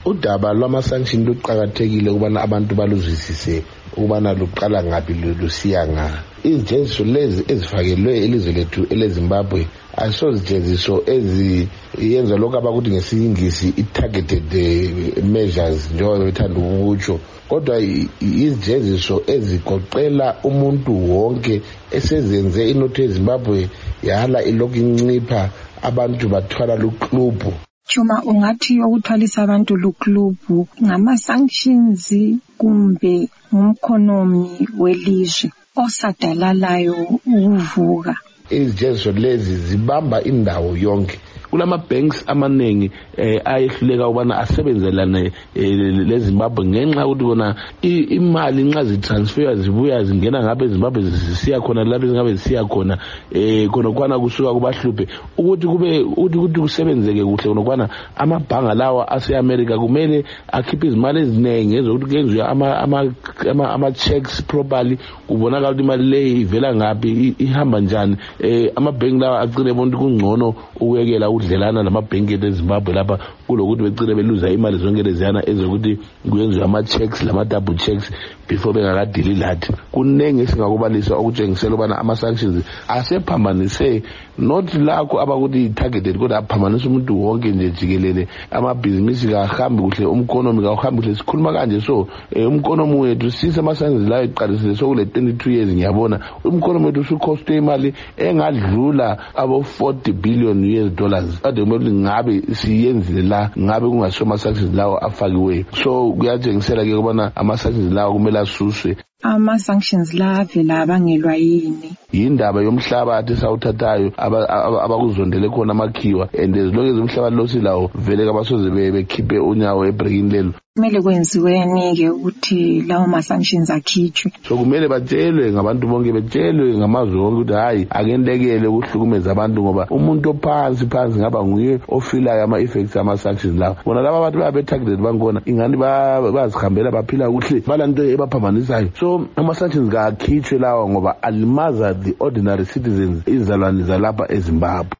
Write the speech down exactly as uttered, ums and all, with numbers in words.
Udaba lwama-sanction luqakathekile ukubana abantu baluzwisise ukubana luqala ngaphi lusiya nga. Izijeziso lezi ezifakelwe elizwe lethu eleZimbabwe ayisozijeziso eziyenza lokho abakuthi ngesingisi i-targeted measures njengoba bethanda ukutsho, kodwa izijeziso ezigoqela umuntu wonke esezenze inotho yeZimbabwe yahala ilokhu incipha, abantu bathwala luklubhu. Chuma, ungathi ukuthwalisa abantu luklubhu ngama-sanctions kumbe ngumkhonomi welizwe osadalalayo ukuvuka? Izijeziso lezi zibamba indawo yonke. Kulama banks amaningi eh, ayehluleka ubana asebenzelane eh, leZimbabwe ngenxa ukuthi bona imali nxa zitransfer zibuya zingena ngabe eZimbabwe zisiya khona lapho zingabe zisiya khona eh khona kwana kusuka kubahluphe ukuthi kube ukuthi ukuthi kusebenzeke kuhle khona kwana amabhanga lawa ase-America kumele akhiphe izimali eziningi ezokuthi kwenziwe ama ama ama checks properly, kubonakala ukuthi imali le ivela ngapi ihamba njani. eh amabhenki lawa acile bonke kungcono ukuyekela udlelana namabhenki eZimbabwe lapha kulokuthi becile beluza imali zonke leziyana ezokuthi kuyenziwe ama-checks lama-double checks before bengakadili lathi. Kunengi esingakubalisa okutshengisela ubana ama-sanctions asephambanise not lakho abakuthi targeted kodwa aphambanisa umuntu wonke nje jikelele. Amabhizinisi kahambi kuhle, umkhonomi kahambi kuhle. Sikhuluma kanje so umkhonomi wethu sise ama-sanctions layo eqalisile sokule twenty-two years ngiyabona umkhonomi wethu usukhoste imali engadlula abo forty billion U S dollars. Ade kumele ngabe siyenzile la ngabe kungasho ama-sanctions lawo afakiwe. So kuyatshengisela ke ukubana ama-sanctions lawo kumele asuswe. Ama-sanctions la avela abangelwa yini? Yindaba yomhlabathi esawuthathayo abakuzondele khona amakhiwa, and as long as umhlabathi lo silawo vele kabasoze bekhiphe unyawo ebrekini lelo. Kumele kwenziweni-ke ukuthi lawo ma-sanctions akhitshwe. So kumele batshelwe ngabantu bonke, betshelwe ngamazwe wonke ukuthi hayi akentekele ukuhlukumeza abantu ngoba umuntu ophansi phansi ngaba nguye ofilayo ama-effects ama-sanctions lawo. Bona laba abantu babe-targeted bangona ingani bazihambela baphila kuhle balanto ebaphambanisayo. So ama-sanctions kakhitshwe lawa ngoba alimaza the ordinary citizens, izalwane zalapha eZimbabwe.